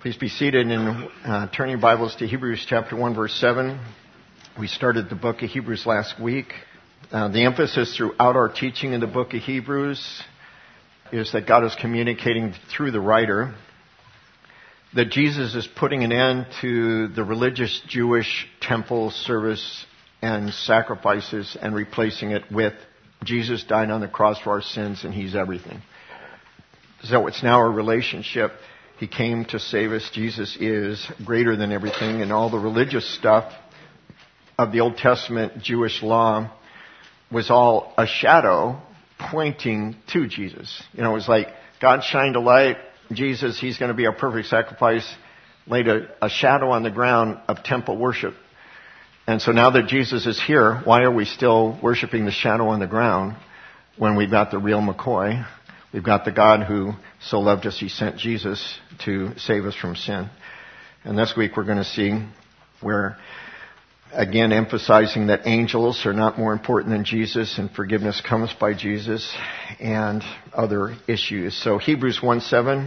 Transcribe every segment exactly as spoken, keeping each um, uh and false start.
Please be seated and uh, turn your Bibles to Hebrews chapter one, verse seven. We started the book of Hebrews last week. Uh, the emphasis throughout our teaching in the book of Hebrews is that God is communicating through the writer that Jesus is putting an end to the religious Jewish temple service and sacrifices and replacing it with Jesus died on the cross for our sins and He's everything. So it's now a relationship. He came to save us. Jesus is greater than everything, and all the religious stuff of the Old Testament Jewish law was all a shadow pointing to Jesus. You know, it was like God shined a light. Jesus, He's going to be our perfect sacrifice, laid a, a shadow on the ground of temple worship. And so now that Jesus is here, why are we still worshiping the shadow on the ground when we've got the real McCoy? We've got the God who so loved us, He sent Jesus to save us from sin. And this week we're going to see where, again, emphasizing that angels are not more important than Jesus and forgiveness comes by Jesus and other issues. So Hebrews one seven,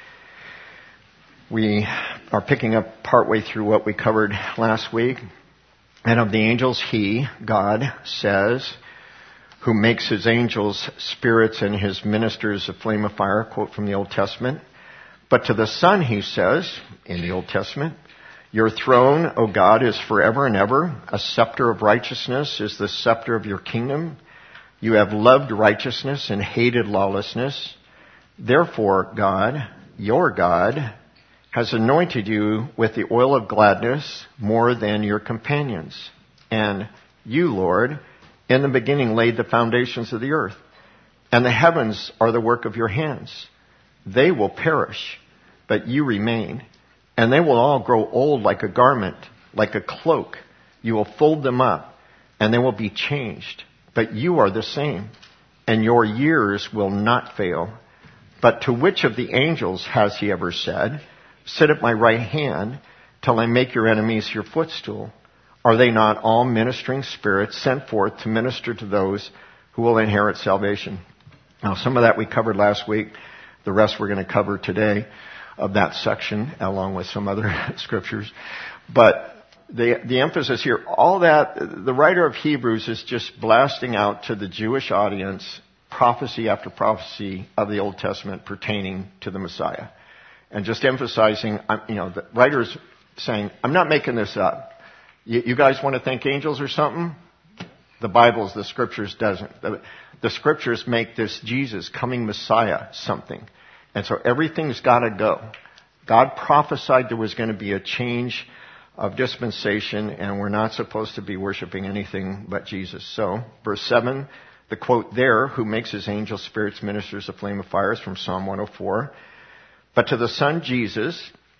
we are picking up partway through what we covered last week. And of the angels, He, God, says, who makes His angels spirits and His ministers a flame of fire, quote from the Old Testament. But to the Son, He says, in the Old Testament, your throne, O God, is forever and ever. A scepter of righteousness is the scepter of your kingdom. You have loved righteousness and hated lawlessness. Therefore, God, your God, has anointed you with the oil of gladness more than your companions. And you, Lord, in the beginning laid the foundations of the earth, and the heavens are the work of your hands. They will perish, but you remain, and they will all grow old like a garment, like a cloak. You will fold them up, and they will be changed. But you are the same, and your years will not fail. But to which of the angels has He ever said, sit at my right hand till I make your enemies your footstool? Are they not all ministering spirits sent forth to minister to those who will inherit salvation? Now, some of that we covered last week. The rest we're going to cover today of that section, along with some other scriptures. But the, the emphasis here, all that, the writer of Hebrews is just blasting out to the Jewish audience prophecy after prophecy of the Old Testament pertaining to the Messiah. And just emphasizing, you know, the writer's saying, I'm not making this up. You, you guys want to think angels or something? The Bible's, the Scriptures doesn't. The, the Scriptures make this Jesus coming Messiah something. And so everything's got to go. God prophesied there was going to be a change of dispensation, and we're not supposed to be worshiping anything but Jesus. So, verse seven, the quote there, who makes His angels spirits ministers of flame of fire, is from Psalm one oh four. But to the Son Jesus,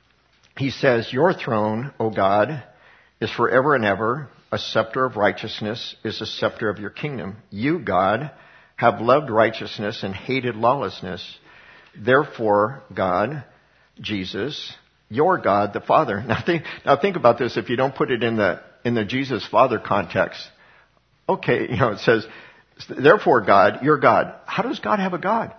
He says, your throne, O God, is forever and ever. A scepter of righteousness is the scepter of your kingdom. You, God, have loved righteousness and hated lawlessness. Therefore, God, Jesus, your God, the Father. Now think, now think about this. If you don't put it in the in the Jesus Father context, okay, you know, it says, therefore, God, your God. How does God have a God?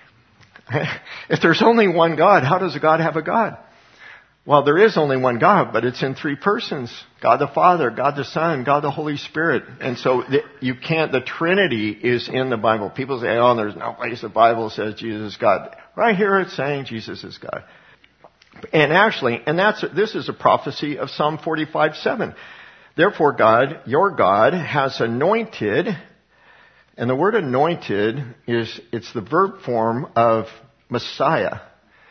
If there's only one God, how does God have a God? Well, there is only one God, but it's in three persons. God the Father, God the Son, God the Holy Spirit. And so the, you can't, the Trinity is in the Bible. People say, oh, there's no place the Bible says Jesus is God. Right here it's saying Jesus is God. And actually, and that's, this is a prophecy of Psalm forty-five seven. Therefore God, your God, has anointed, and the word anointed is, it's the verb form of Messiah,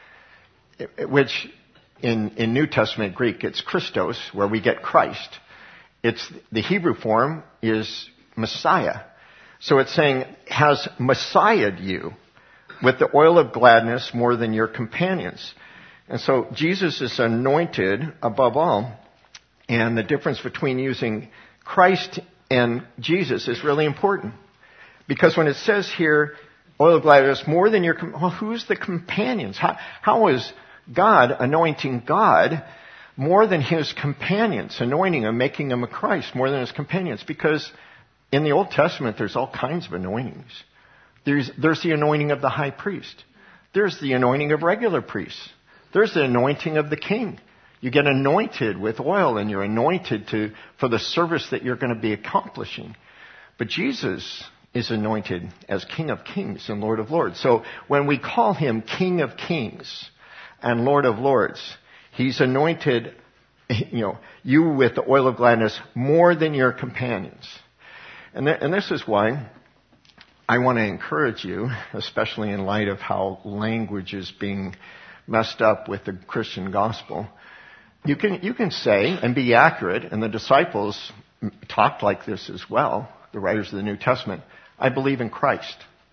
which In, in New Testament Greek, it's Christos, where we get Christ. It's, the Hebrew form is Messiah. So it's saying, has Messiahed you with the oil of gladness more than your companions. And so Jesus is anointed above all. And the difference between using Christ and Jesus is really important. Because when it says here, oil of gladness more than your, well, who's the companions? How, how is God anointing God more than His companions, anointing Him, making Him a Christ more than His companions? Because in the Old Testament, there's all kinds of anointings. There's, there's the anointing of the high priest. There's the anointing of regular priests. There's the anointing of the king. You get anointed with oil and you're anointed to, for the service that you're going to be accomplishing. But Jesus is anointed as King of Kings and Lord of Lords. So when we call him King of Kings and Lord of Lords, he's anointed, you know, you with the oil of gladness more than your companions. And, th- and this is why I want to encourage you, especially in light of how language is being messed up with the Christian gospel. You can, you can say and be accurate, and the disciples talked like this as well, the writers of the New Testament. I believe in Christ.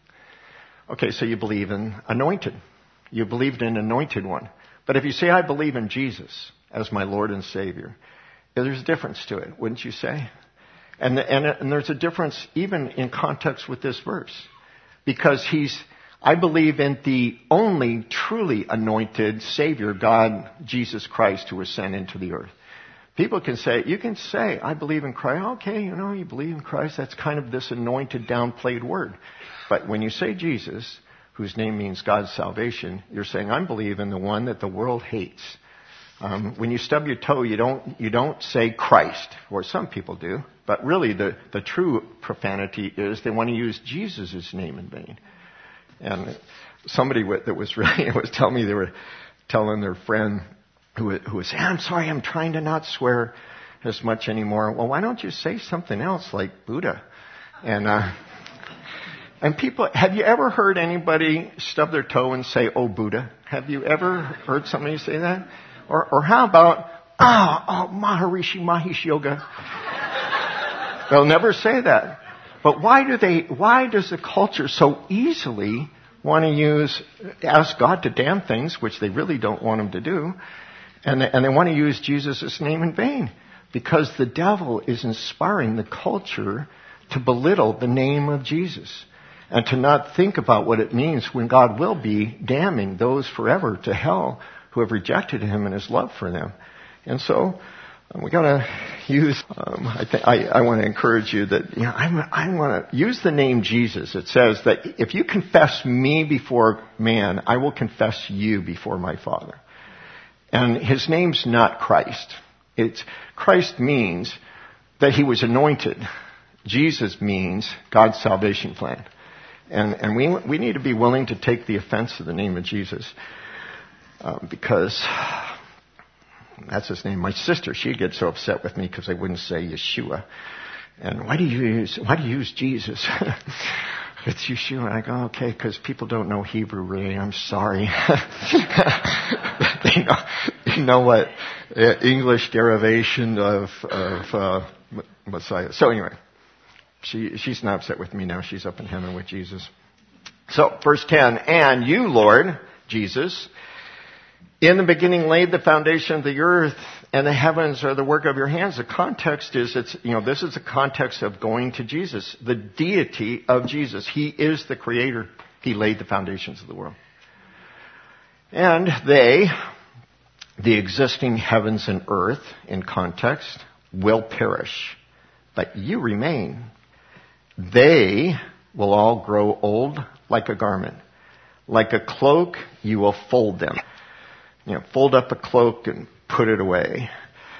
Okay, so you believe in anointed. You believed in anointed one. But if you say, I believe in Jesus as my Lord and Savior, there's a difference to it, wouldn't you say? And, and, and there's a difference even in context with this verse. Because he's, I believe in the only truly anointed Savior, God, Jesus Christ, who was sent into the earth. People can say, you can say, I believe in Christ. Okay, you know, you believe in Christ. That's kind of this anointed, downplayed word. But when you say Jesus, whose name means God's salvation, you're saying, I believe in the one that the world hates. Um, when you stub your toe, you don't, you don't say Christ, or some people do. But really, the, the true profanity is they want to use Jesus' name in vain. And somebody that was really was telling me they were telling their friend who, who was saying, I'm sorry, I'm trying to not swear as much anymore. Well, why don't you say something else like Buddha? And uh, and people, have you ever heard anybody stub their toe and say, oh, Buddha? Have you ever heard somebody say that? Or, or how about, ah, oh, Maharishi Mahesh Yoga? They'll never say that. But why do they, why does the culture so easily want to use, ask God to damn things, which they really don't want him to do, and they, and they want to use Jesus' name in vain? Because the devil is inspiring the culture to belittle the name of Jesus and to not think about what it means when God will be damning those forever to hell who have rejected him and his love for them. And so, Um, we got to use. Um, I, th- I, I want to encourage you that you know I'm, I want to use the name Jesus. It says that if you confess me before man, I will confess you before my Father. And his name's not Christ. It's Christ means that he was anointed. Jesus means God's salvation plan, and and we we need to be willing to take the offense of the name of Jesus um, because. That's his name. My sister, she'd get so upset with me because I wouldn't say Yeshua. And why do you use, why do you use Jesus? It's Yeshua. And I go, okay, because people don't know Hebrew really. I'm sorry. they know, they know what uh, English derivation of, of, uh, Messiah. So anyway, she, she's not upset with me now. She's up in heaven with Jesus. So, verse ten, and you, Lord, Jesus, in the beginning laid the foundation of the earth, and the heavens are the work of your hands. The context is, it's, you know, this is the context of going to Jesus, the deity of Jesus. He is the creator. He laid the foundations of the world. And they, the existing heavens and earth, in context, will perish, but you remain. They will all grow old like a garment. Like a cloak, you will fold them. You know, fold up a cloak and put it away.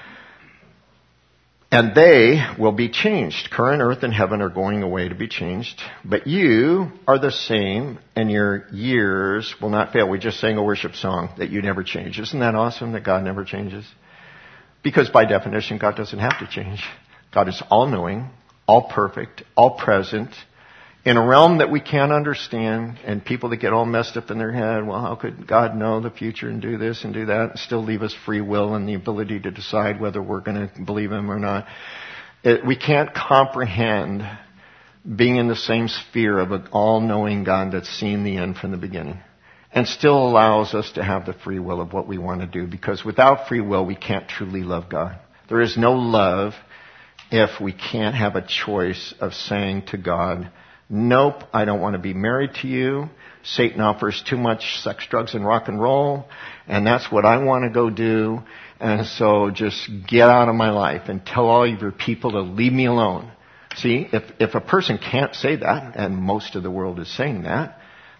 And they will be changed. Current earth and heaven are going away to be changed. But you are the same, and your years will not fail. We just sang a worship song that you never change. Isn't that awesome that God never changes? Because by definition, God doesn't have to change. God is all-knowing, all-perfect, all-present, in a realm that we can't understand, and people that get all messed up in their head, well, how could God know the future and do this and do that and still leave us free will and the ability to decide whether we're going to believe him or not? It, we can't comprehend being in the same sphere of an all-knowing God that's seen the end from the beginning and still allows us to have the free will of what we want to do, because without free will, we can't truly love God. There is no love if we can't have a choice of saying to God, nope, I don't want to be married to you. Satan offers too much sex, drugs, and rock and roll, and that's what I want to go do. And so just get out of my life and tell all of your people to leave me alone. See, if, if a person can't say that, and most of the world is saying that,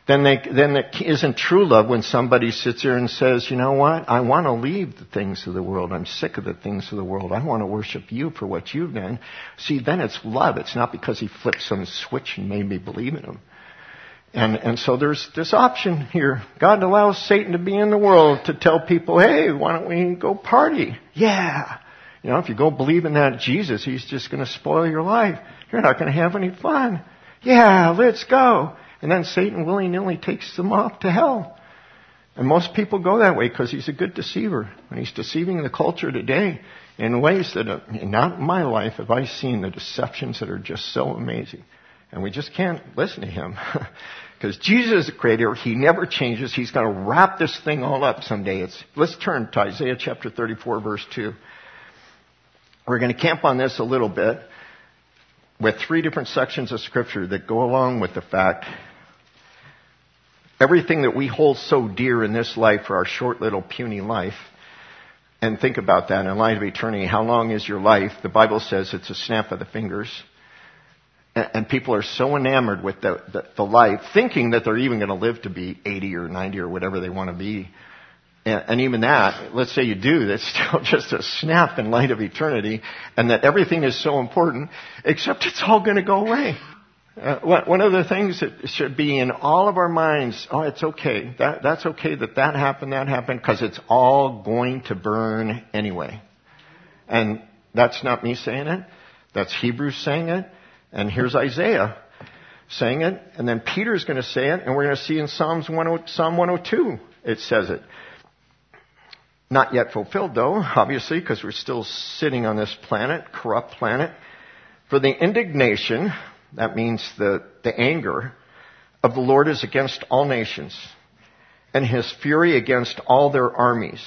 then they, then it isn't true love when somebody sits there and says, you know what, I want to leave the things of the world. I'm sick of the things of the world. I want to worship you for what you've done. See, then it's love. It's not because he flipped some switch and made me believe in him. And, and so there's this option here. God allows Satan to be in the world to tell people, hey, why don't we go party? Yeah. You know, if you go believe in that Jesus, he's just going to spoil your life. You're not going to have any fun. Yeah, let's go. And then Satan willy-nilly takes them off to hell. And most people go that way because he's a good deceiver. And he's deceiving the culture today in ways that, are, not in my life have I seen the deceptions that are just so amazing. And we just can't listen to him. Because Jesus is the creator. He never changes. He's going to wrap this thing all up someday. It's, let's turn to Isaiah chapter thirty-four, verse two. We're going to camp on this a little bit with three different sections of Scripture that go along with the fact everything that we hold so dear in this life for our short little puny life. And think about that. In light of eternity, how long is your life? The Bible says it's a snap of the fingers. And people are so enamored with the, the, the life, thinking that they're even going to live to be eighty or ninety or whatever they want to be. And, and even that, let's say you do, that's still just a snap in light of eternity, and that everything is so important, except it's all going to go away. Uh, one of the things that should be in all of our minds, oh, it's okay. That, that's okay that that happened, that happened, because it's all going to burn anyway. And that's not me saying it. That's Hebrews saying it. And here's Isaiah saying it, and then Peter's going to say it, and we're going to see in Psalms one, Psalm one oh two, it says it. Not yet fulfilled, though, obviously, because we're still sitting on this planet, corrupt planet. For the indignation, that means the, the anger, of the Lord is against all nations, and his fury against all their armies.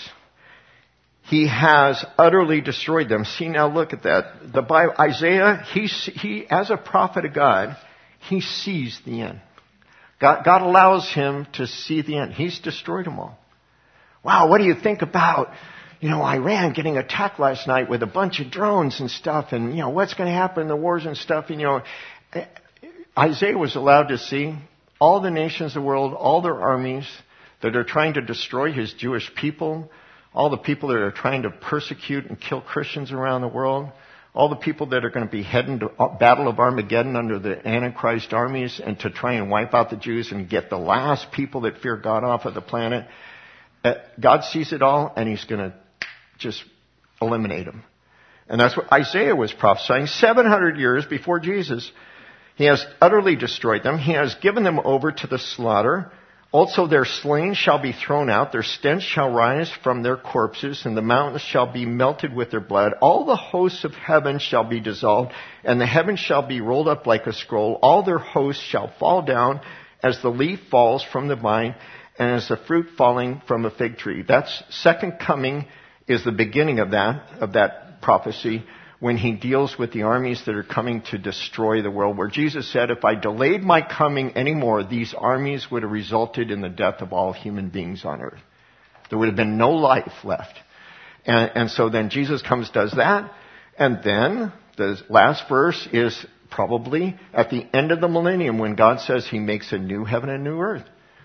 He has utterly destroyed them. See, now look at that. The Bible, Isaiah, he, he, as a prophet of God, he sees the end. God, God allows him to see the end. He's destroyed them all. Wow, what do you think about, you know, Iran getting attacked last night with a bunch of drones and stuff, and, you know, what's going to happen in the wars and stuff, and, you know, Isaiah was allowed to see all the nations of the world, all their armies that are trying to destroy his Jewish people, all the people that are trying to persecute and kill Christians around the world, all the people that are going to be heading to Battle of Armageddon under the Antichrist armies and to try and wipe out the Jews and get the last people that fear God off of the planet. God sees it all, and he's going to just eliminate them. And that's what Isaiah was prophesying seven hundred years before Jesus. He has utterly destroyed them. He has given them over to the slaughter. Also their slain shall be thrown out, their stench shall rise from their corpses, and the mountains shall be melted with their blood. All the hosts of heaven shall be dissolved, and the heavens shall be rolled up like a scroll. All their hosts shall fall down as the leaf falls from the vine, and as the fruit falling from a fig tree. That's second coming is the beginning of that, of that prophecy, when he deals with the armies that are coming to destroy the world, where Jesus said, if I delayed my coming anymore, these armies would have resulted in the death of all human beings on earth. There would have been no life left. And, and so then Jesus comes, does that, and then the last verse is probably at the end of the millennium when God says he makes a new heaven and new earth.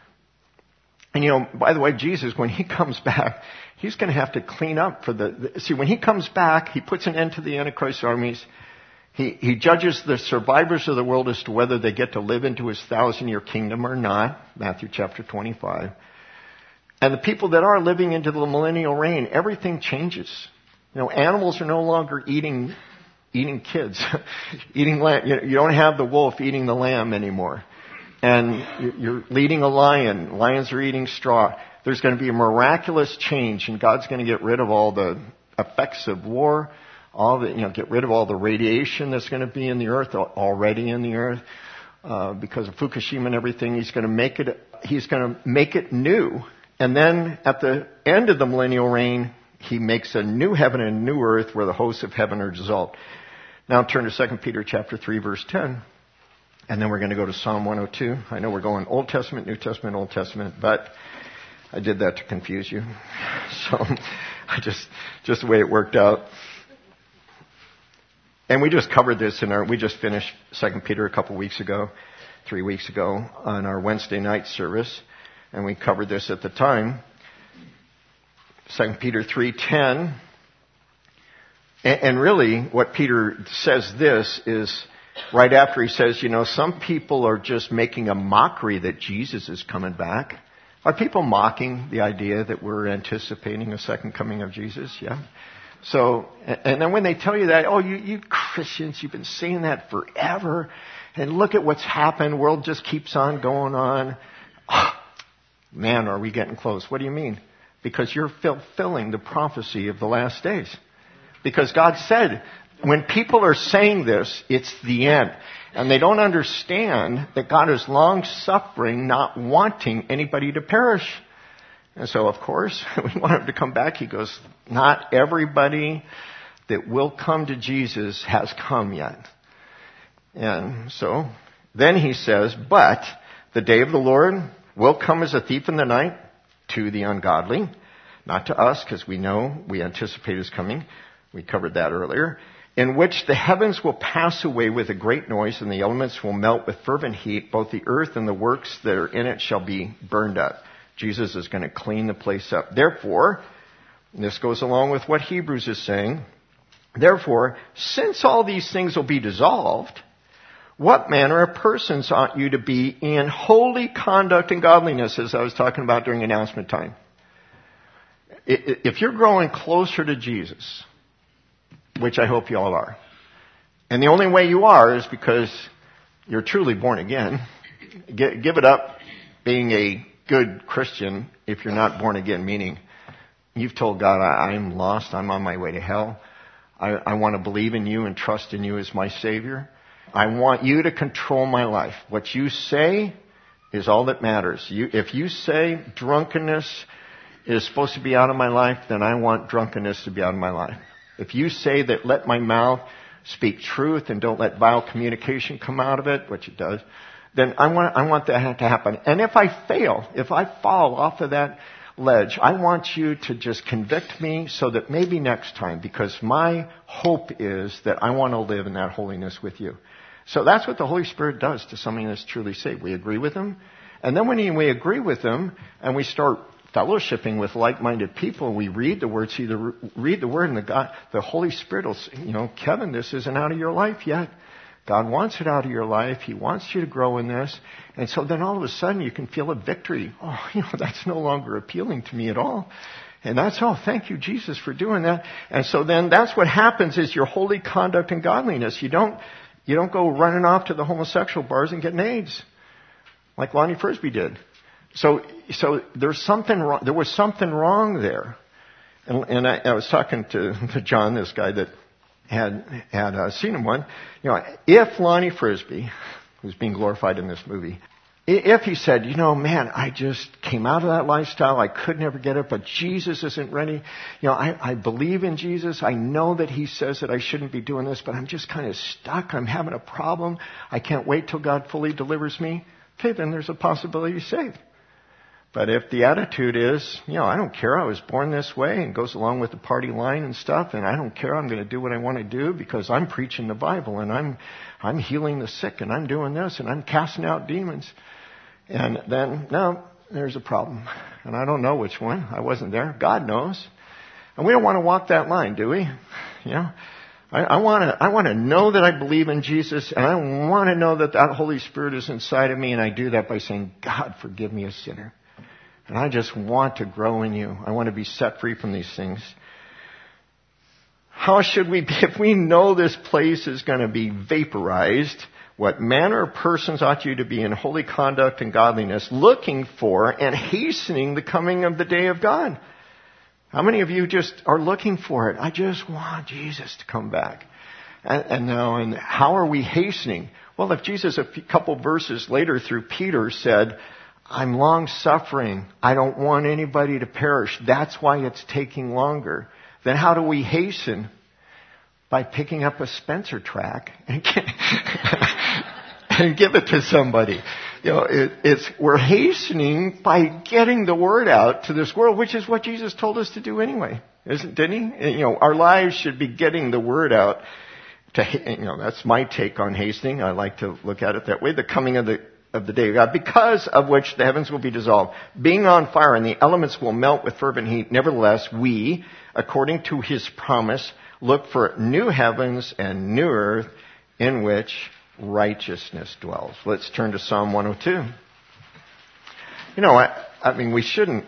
And you know, by the way, Jesus, when he comes back, he's going to have to clean up for the, the... See, when he comes back, he puts an end to the Antichrist armies. He, he judges the survivors of the world as to whether they get to live into his thousand-year kingdom or not. Matthew chapter twenty-five. And the people that are living into the millennial reign, everything changes. You know, animals are no longer eating eating kids, eating lamb. You don't have the wolf eating the lamb anymore. And you're leading a lion. Lions are eating straw. There's going to be a miraculous change, and God's going to get rid of all the effects of war, all the, you know, get rid of all the radiation that's going to be in the earth, already in the earth, uh, because of Fukushima and everything. He's going to make it, he's going to make it new. And then at the end of the millennial reign, he makes a new heaven and a new earth where the hosts of heaven are dissolved. Now turn to Second Peter chapter three, verse ten. And then we're going to go to Psalm one oh two. I know we're going Old Testament, New Testament, Old Testament, but I did that to confuse you. So I just, just the way it worked out. And we just covered this in our, we just finished Second Peter a couple weeks ago. three weeks ago on our Wednesday night service, and we covered this at the time. Second Peter three ten. And really, what Peter says this is right after he says, you know, some people are just making a mockery that Jesus is coming back. Are people mocking the idea that we're anticipating a second coming of Jesus? Yeah. So, and then when they tell you that, oh, you, you Christians, you've been saying that forever, and look at what's happened, the world just keeps on going on. Oh, man, are we getting close? What do you mean? Because you're fulfilling the prophecy of the last days. Because God said, when people are saying this, it's the end. And they don't understand that God is long-suffering, not wanting anybody to perish. And so, of course, we want him to come back. He goes, not everybody that will come to Jesus has come yet. And so, then he says, but the day of the Lord will come as a thief in the night to the ungodly. Not to us, because we know, we anticipate his coming. We covered that earlier. In which the heavens will pass away with a great noise, and the elements will melt with fervent heat. Both the earth and the works that are in it shall be burned up. Jesus is going to clean the place up. Therefore, and this goes along with what Hebrews is saying, therefore, since all these things will be dissolved, what manner of persons ought you to be in holy conduct and godliness, as I was talking about during announcement time? If you're growing closer to Jesus, which I hope you all are, and the only way you are is because you're truly born again, give it up being a good Christian if you're not born again, meaning you've told God, I'm lost, I'm on my way to hell. I, I want to believe in you and trust in you as my Savior. I want you to control my life. What you say is all that matters. You, if you say drunkenness is supposed to be out of my life, then I want drunkenness to be out of my life. If you say that let my mouth speak truth and don't let vile communication come out of it, which it does, then I want, I want that to happen. And if I fail, if I fall off of that ledge, I want you to just convict me so that maybe next time, because my hope is that I want to live in that holiness with you. So that's what the Holy Spirit does to somebody that's truly saved. We agree with him. And then when we agree with him and we start fellowshipping with like-minded people, we read the word, see the read the word, and the God, the Holy Spirit will say, you know, Kevin, this isn't out of your life yet. God wants it out of your life. He wants you to grow in this. And so then all of a sudden you can feel a victory. Oh, you know, that's no longer appealing to me at all. And that's, oh, thank you, Jesus, for doing that. And so then that's what happens is your holy conduct and godliness. You don't, you don't go running off to the homosexual bars and getting AIDS like Lonnie Frisbee did. So, so there's something wrong. There was something wrong there, and, and I, I was talking to, to John, this guy that had had uh, seen him one. You know, if Lonnie Frisbee, who's being glorified in this movie, if he said, you know, man, I just came out of that lifestyle, I could never get it, but Jesus isn't ready. You know, I, I believe in Jesus. I know that he says that I shouldn't be doing this, but I'm just kind of stuck. I'm having a problem. I can't wait till God fully delivers me. Okay, then there's a possibility he's saved. But if the attitude is, you know, I don't care, I was born this way, and goes along with the party line and stuff, and I don't care, I'm going to do what I want to do because I'm preaching the Bible, and I'm I'm healing the sick, and I'm doing this, and I'm casting out demons. And then, no, there's a problem. And I don't know which one. I wasn't there. God knows. And we don't want to walk that line, do we? You know, I, I want to I want to know that I believe in Jesus, and I want to know that that Holy Spirit is inside of me, and I do that by saying, God, forgive me, a sinner. And I just want to grow in you. I want to be set free from these things. How should we be, if we know this place is going to be vaporized, what manner of persons ought you to be in holy conduct and godliness, looking for and hastening the coming of the day of God? How many of you just are looking for it? I just want Jesus to come back. And, and now, and how are we hastening? Well, if Jesus, a couple verses later through Peter, said, I'm long-suffering. I don't want anybody to perish. That's why it's taking longer. Then how do we hasten? By picking up a Spencer track and, and give it to somebody. You know, it, it's we're hastening by getting the word out to this world, which is what Jesus told us to do anyway, isn't? Didn't he? You know, our lives should be getting the word out. To, you know, that's my take on hastening. I like to look at it that way. The coming of the of the day of God, because of which the heavens will be dissolved, being on fire, and the elements will melt with fervent heat. Nevertheless, we, according to his promise, look for new heavens and new earth in which righteousness dwells. Let's turn to Psalm one oh two. You know, I, I mean, we shouldn't...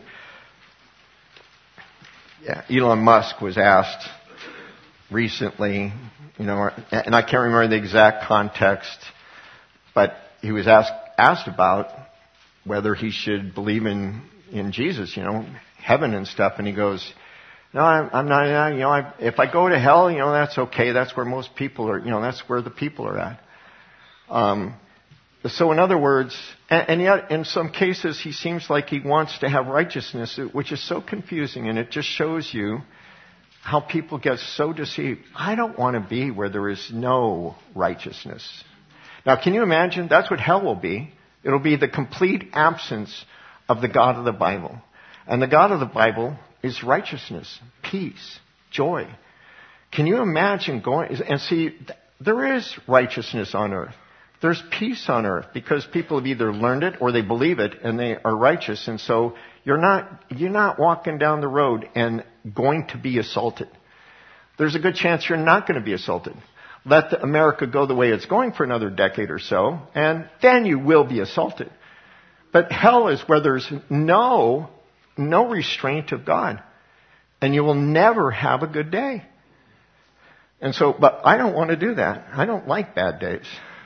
Yeah, Elon Musk was asked recently, you know, and I can't remember the exact context, but he was asked asked about whether he should believe in, in Jesus, you know, heaven and stuff, and he goes, no, I'm, I'm not, you know, I, if I go to hell, you know, that's okay, that's where most people are, you know, that's where the people are at. Um, so in other words, and, and yet in some cases he seems like he wants to have righteousness, which is so confusing, and it just shows you how people get so deceived. I don't want to be where there is no righteousness. Now, can you imagine? That's what hell will be. It'll be the complete absence of the God of the Bible. And the God of the Bible is righteousness, peace, joy. Can you imagine going, and see, there is righteousness on earth. There's peace on earth because people have either learned it or they believe it and they are righteous. And so you're not, you're not walking down the road and going to be assaulted. There's a good chance you're not going to be assaulted. Let the America go the way it's going for another decade or so, and then you will be assaulted. But hell is where there's no, no restraint of God. And you will never have a good day. And so, but I don't want to do that. I don't like bad days.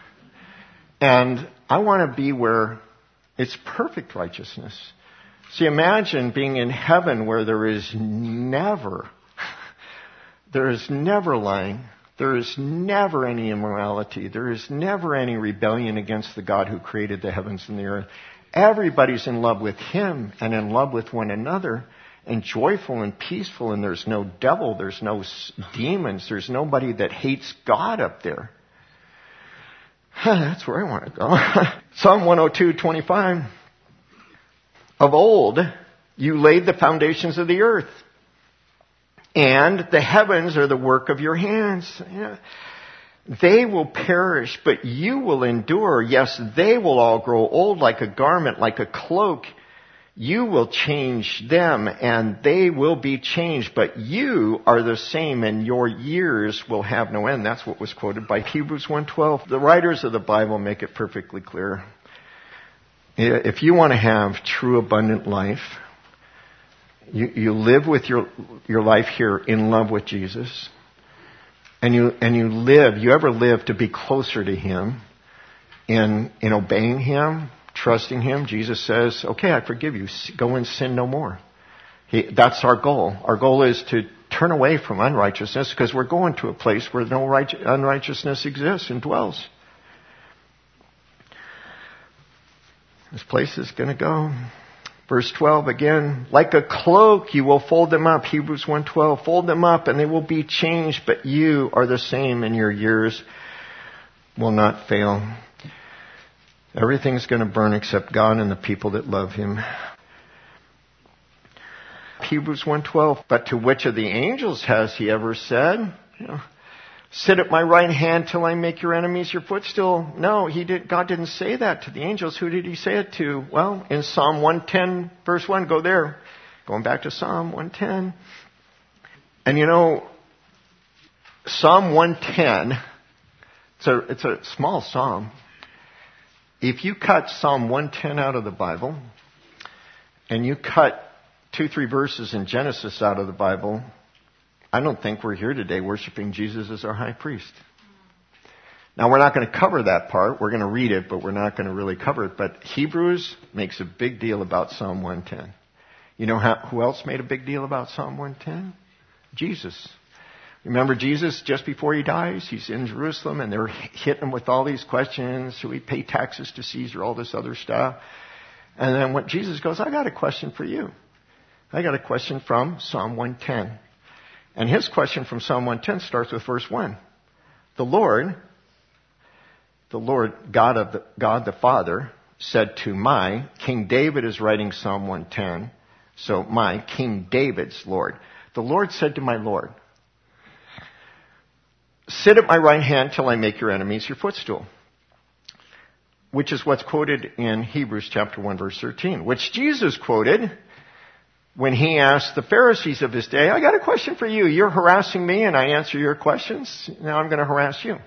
And I want to be where it's perfect righteousness. See, imagine being in heaven where there is never, there is never lying. There is never any immorality. There is never any rebellion against the God who created the heavens and the earth. Everybody's in love with him and in love with one another and joyful and peaceful, and there's no devil, there's no demons, there's nobody that hates God up there. That's where I want to go. Psalm one oh two, twenty-five. Of old, you laid the foundations of the earth, and the heavens are the work of your hands. Yeah. They will perish, but you will endure. Yes, they will all grow old like a garment, like a cloak. You will change them, and they will be changed. But you are the same, and your years will have no end. That's what was quoted by Hebrews one twelve. The writers of the Bible make it perfectly clear. If you want to have true abundant life, you, you live with your your life here in love with Jesus, and you and you live. You ever live to be closer to Him in in obeying Him, trusting Him? Jesus says, "Okay, I forgive you. Go and sin no more." He, that's our goal. Our goal is to turn away from unrighteousness because we're going to a place where no right, unrighteousness exists and dwells. This place is going to go. Verse twelve again, like a cloak you will fold them up. Hebrews one twelve, fold them up and they will be changed, but you are the same and your years will not fail. Everything's going to burn except God and the people that love Him. Hebrews one twelve, but to which of the angels has He ever said, you know, sit at my right hand till I make your enemies your footstool? No, he did. God didn't say that to the angels. Who did He say it to? Well, in Psalm one ten, verse one, go there. Going back to Psalm one ten. And you know, Psalm one ten, it's a, it's a small psalm. If you cut Psalm one ten out of the Bible, and you cut two, three verses in Genesis out of the Bible, I don't think we're here today worshiping Jesus as our high priest. Now, we're not going to cover that part. We're going to read it, but we're not going to really cover it. But Hebrews makes a big deal about Psalm one ten. You know how, who else made a big deal about Psalm one ten? Jesus. Remember Jesus, just before He dies, He's in Jerusalem, and they're hitting Him with all these questions. Should we pay taxes to Caesar? All this other stuff. And then when Jesus goes, I got a question for you. I got a question from Psalm one ten. And his question from Psalm one ten starts with verse one. The Lord, the Lord, God of the, God the Father, said to my, King David is writing Psalm one ten, so my, King David's Lord. The Lord said to my Lord, sit at my right hand till I make your enemies your footstool. which is what's quoted in Hebrews chapter one, verse thirteen, which Jesus quoted when he asked the Pharisees of his day, I got a question for you. You're harassing me and I answer your questions. Now I'm going to harass you.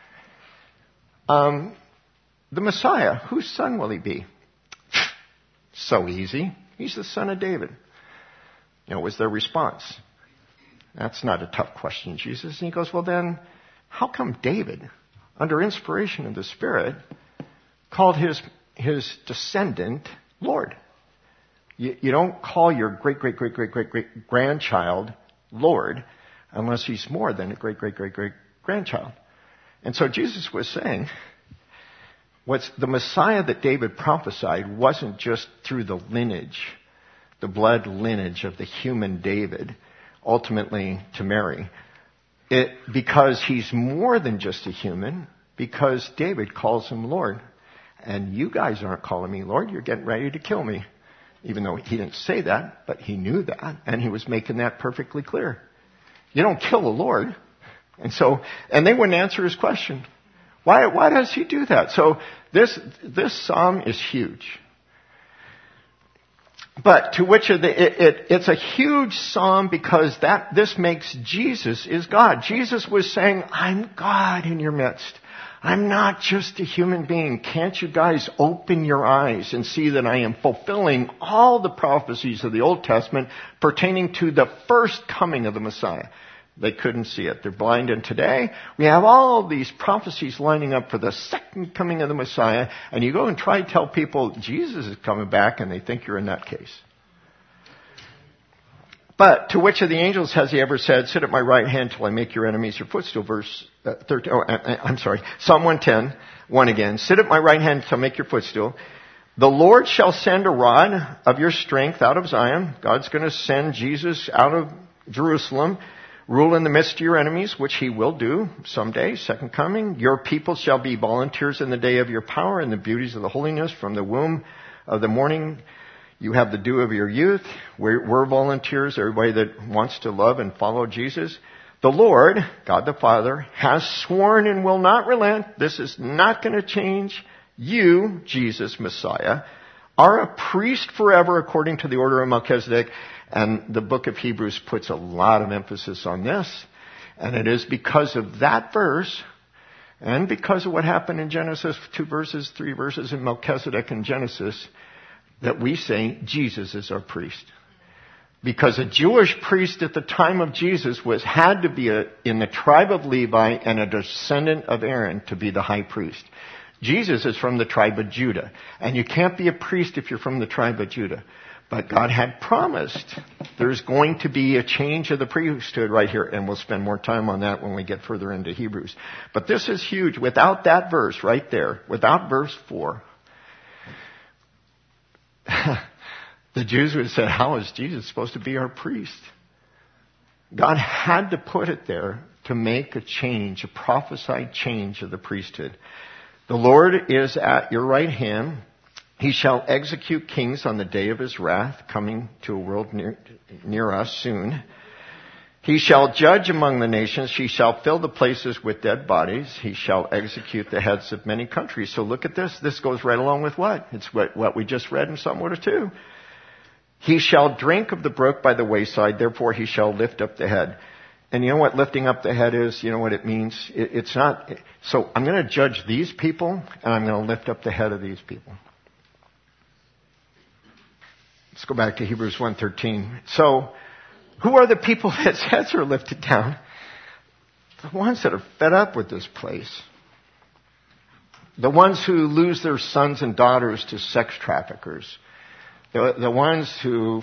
Um, the Messiah, whose son will he be? So easy. He's the son of David. You know, was their response? That's not a tough question, Jesus. And he goes, well then, how come David, under inspiration of the Spirit, called his, his descendant Lord? You, you don't call your great, great, great, great, great, great grandchild Lord unless he's more than a great, great, great, great grandchild. And so Jesus was saying, what's the Messiah that David prophesied wasn't just through the lineage, the blood lineage of the human David, ultimately to Mary. It, because he's more than just a human, because David calls him Lord. And you guys aren't calling me Lord, you're getting ready to kill me. Even though he didn't say that, but he knew that, and he was making that perfectly clear. You don't kill the Lord. And so, and they wouldn't answer his question. Why, why does he do that? So this, this psalm is huge. But to which of the, it, it, it's a huge psalm because that, this makes Jesus is God. Jesus was saying, I'm God in your midst. I'm not just a human being. Can't you guys open your eyes and see that I am fulfilling all the prophecies of the Old Testament pertaining to the first coming of the Messiah? They couldn't see it. They're blind. And today we have all these prophecies lining up for the second coming of the Messiah. And you go and try to tell people Jesus is coming back and they think you're a nutcase. But to which of the angels has he ever said, sit at my right hand till I make your enemies your footstool? Verse uh, thirteen. Oh, I, I'm sorry. Psalm one ten, one again. Sit at my right hand till I make your footstool. The Lord shall send a rod of your strength out of Zion. God's going to send Jesus out of Jerusalem, rule in the midst of your enemies, which he will do someday, second coming. Your people shall be volunteers in the day of your power and the beauties of the holiness from the womb of the morning. You have the dew of your youth. We're, we're volunteers, everybody that wants to love and follow Jesus. The Lord, God the Father, has sworn and will not relent. This is not going to change. You, Jesus, Messiah, are a priest forever according to the order of Melchizedek. And the book of Hebrews puts a lot of emphasis on this. And it is because of that verse and because of what happened in Genesis, two verses, three verses in Melchizedek in Genesis, that we say Jesus is our priest. Because a Jewish priest at the time of Jesus was had to be a, in the tribe of Levi and a descendant of Aaron to be the high priest. Jesus is from the tribe of Judah. And you can't be a priest if you're from the tribe of Judah. But God had promised there's going to be a change of the priesthood right here. And we'll spend more time on that when we get further into Hebrews. But this is huge. Without that verse right there, without verse four, the Jews would have said, how is Jesus supposed to be our priest? God had to put it there to make a change, a prophesied change of the priesthood. The Lord is at your right hand. He shall execute kings on the day of his wrath, coming to a world near, near us soon. He shall judge among the nations. He shall fill the places with dead bodies. He shall execute the heads of many countries. So look at this. This goes right along with what? It's what, what we just read in Psalm one oh two. He shall drink of the brook by the wayside. Therefore he shall lift up the head. And you know what lifting up the head is? You know what it means? It, it's not. So I'm going to judge these people and I'm going to lift up the head of these people. Let's go back to Hebrews one thirteen. So, who are the people that heads are lifted down? The ones that are fed up with this place. The ones who lose their sons and daughters to sex traffickers. The, the ones who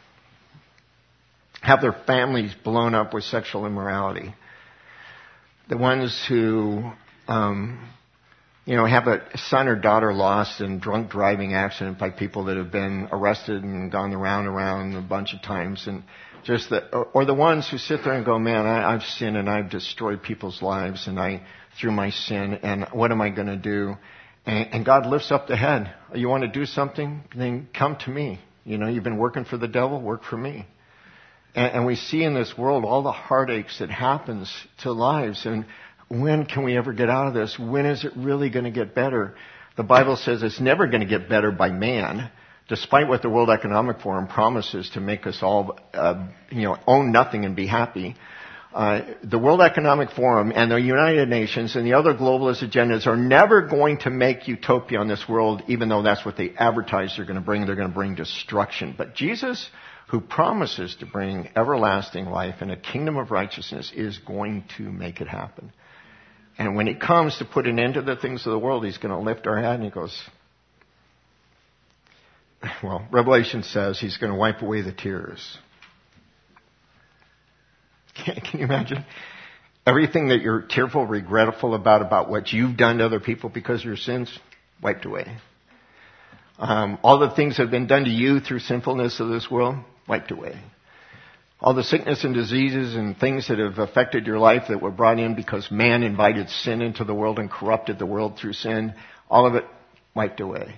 have their families blown up with sexual immorality. The ones who, um, you know, have a son or daughter lost in drunk driving accident by people that have been arrested and gone around and around a bunch of times. And just the, or, or the ones who sit there and go, man, I, I've sinned and I've destroyed people's lives and I, through my sin, and what am I going to do? And, and God lifts up the head. You want to do something? Then come to me. You know, you've been working for the devil, work for me. And, and we see in this world all the heartaches that happens to lives. And when can we ever get out of this? When is it really going to get better? The Bible says it's never going to get better by man, despite what the World Economic Forum promises to make us all, uh, you know, own nothing and be happy. Uh, the World Economic Forum and the United Nations and the other globalist agendas are never going to make utopia on this world, even though that's what they advertise they're going to bring. They're going to bring destruction. But Jesus, who promises to bring everlasting life and a kingdom of righteousness, is going to make it happen. And when he comes to put an end to the things of the world, he's going to lift our head and he goes, well, Revelation says he's going to wipe away the tears. Can, can you imagine? Everything that you're tearful, regretful about, about what you've done to other people because of your sins, wiped away. Um, all the things that have been done to you through sinfulness of this world, wiped away. All the sickness and diseases and things that have affected your life that were brought in because man invited sin into the world and corrupted the world through sin, all of it wiped away.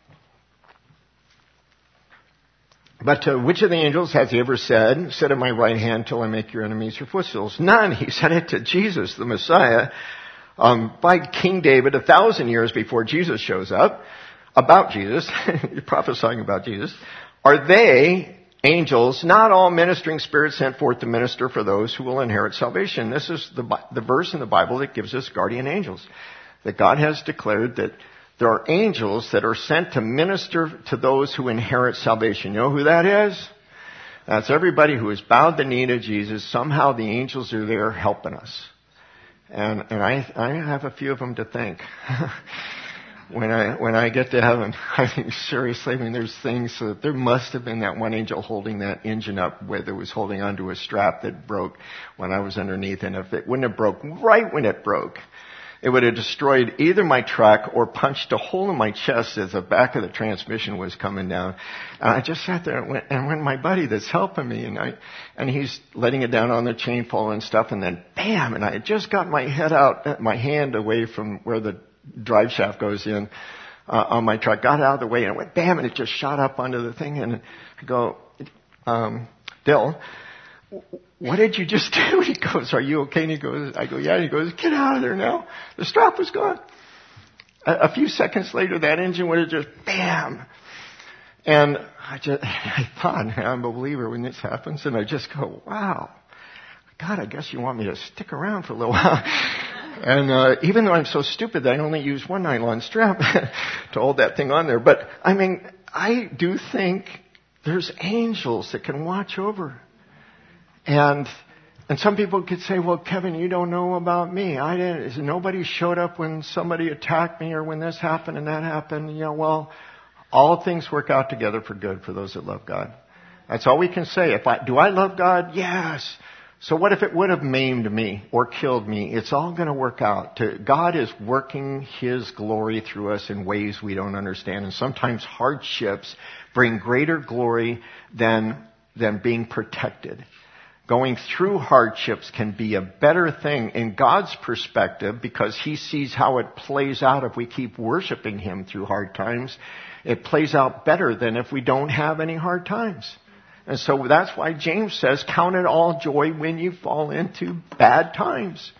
But to which of the angels has he ever said, sit at my right hand till I make your enemies your footstools? None. He said it to Jesus, the Messiah, um, by King David a thousand years before Jesus shows up, about Jesus, prophesying about Jesus. Are they angels, not all ministering spirits sent forth to minister for those who will inherit salvation? This is the, the verse in the Bible that gives us guardian angels. That God has declared that there are angels that are sent to minister to those who inherit salvation. You know who that is? That's everybody who has bowed the knee to Jesus. Somehow the angels are there helping us. And, and I, I have a few of them to thank. when I, when I get to heaven, I think seriously, I mean, there's things that there must have been that one angel holding that engine up where it was holding onto a strap that broke when I was underneath. And if it wouldn't have broke right when it broke, it would have destroyed either my truck or punched a hole in my chest as the back of the transmission was coming down. And I just sat there and went, and when my buddy that's helping me, and I, and he's letting it down on the chain pull and stuff, and then bam, and I had just got my head out, my hand away from where the drive shaft goes in uh, on my truck, got out of the way, and it went bam, and it just shot up onto the thing, and I go, um, Dill, what did you just do? He goes, are you okay? And he goes, I go, yeah. And he goes, get out of there now. The strap was gone. A, a few seconds later, that engine would have just bam. And I just, I thought, I'm a believer when this happens. And I just go, wow. God, I guess you want me to stick around for a little while. And uh, even though I'm so stupid that I only use one nylon strap to hold that thing on there. But, I mean, I do think there's angels that can watch over. And and some people could say, well, Kevin, you don't know about me. I didn't. Nobody showed up when somebody attacked me or when this happened and that happened. You know, well, all things work out together for good for those that love God. That's all we can say. If I do I love God? Yes. So what if it would have maimed me or killed me? It's all going to work out. To, God is working His glory through us in ways we don't understand. And sometimes hardships bring greater glory than than being protected. Going through hardships can be a better thing in God's perspective because He sees how it plays out if we keep worshiping Him through hard times. It plays out better than if we don't have any hard times. And so that's why James says, count it all joy when you fall into bad times.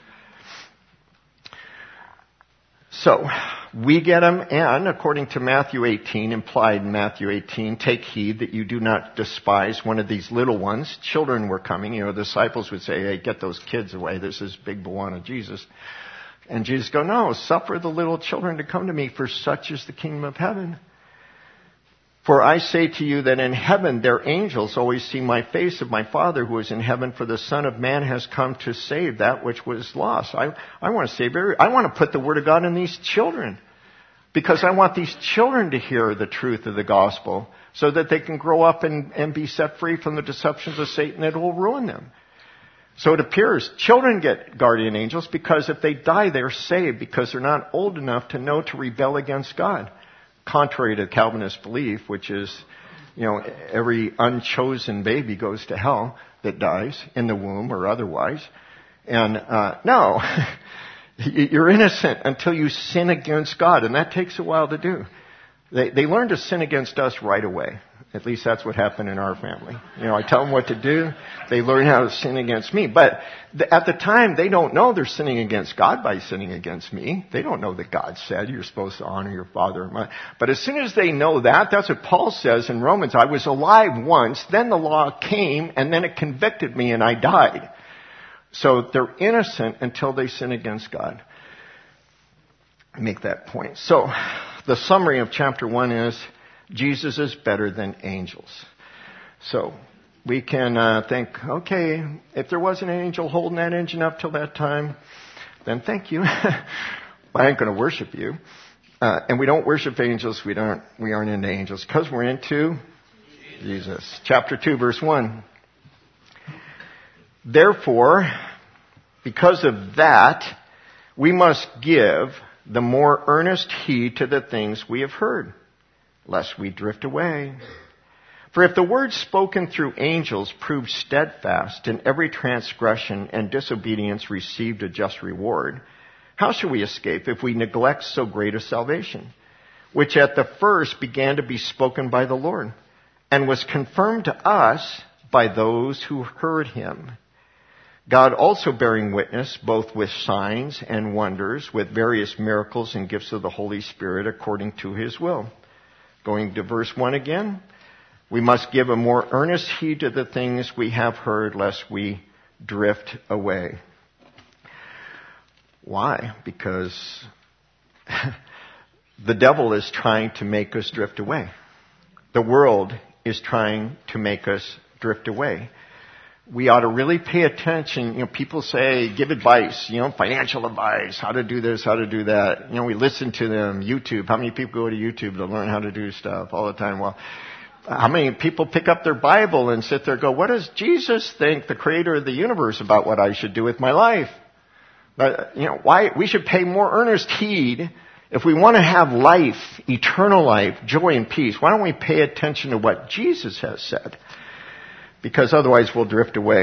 So, we get them, and according to Matthew eighteen, implied in Matthew eighteen, take heed that you do not despise one of these little ones. Children were coming. You know, the disciples would say, hey, get those kids away. This is big Bwana Jesus. And Jesus go, no, suffer the little children to come to me, for such is the kingdom of heaven. For I say to you that in heaven their angels always see my face of my Father who is in heaven, for the Son of Man has come to save that which was lost. I, I want to save every, I want to put the Word of God in these children, because I want these children to hear the truth of the gospel so that they can grow up and, and be set free from the deceptions of Satan that will ruin them. So it appears children get guardian angels because if they die, they're saved because they're not old enough to know to rebel against God. Contrary to Calvinist belief, which is, you know, every unchosen baby goes to hell that dies in the womb or otherwise. And uh, no, you're innocent until you sin against God, and that takes a while to do. They, they learn to sin against us right away. At least that's what happened in our family. You know, I tell them what to do. They learn how to sin against me. But th- at the time, they don't know they're sinning against God by sinning against me. They don't know that God said you're supposed to honor your father and mother. But as soon as they know that, that's what Paul says in Romans. I was alive once, then the law came, and then it convicted me and I died. So they're innocent until they sin against God. I make that point. So the summary of chapter one is, Jesus is better than angels. So we can uh, think, okay, if there was an angel holding that engine up till that time, then thank you. I ain't going to worship you. Uh, and we don't worship angels. We don't. We aren't into angels because we're into Jesus. Chapter two, verse one. Therefore, because of that, we must give the more earnest heed to the things we have heard, lest we drift away. For if the word spoken through angels proved steadfast, and every transgression and disobedience received a just reward, how shall we escape if we neglect so great a salvation, which at the first began to be spoken by the Lord, and was confirmed to us by those who heard him? God also bearing witness both with signs and wonders, with various miracles and gifts of the Holy Spirit according to his will. Going to verse one again. We must give a more earnest heed to the things we have heard, lest we drift away. Why? Because the devil is trying to make us drift away. The world is trying to make us drift away. We ought to really pay attention. You know, people say, give advice, you know, financial advice, how to do this, how to do that. You know, we listen to them, YouTube. How many people go to YouTube to learn how to do stuff all the time? Well, how many people pick up their Bible and sit there and go, what does Jesus think, the creator of the universe, about what I should do with my life? But, you know, why, we should pay more earnest heed. If we want to have life, eternal life, joy and peace, why don't we pay attention to what Jesus has said? Because otherwise we'll drift away.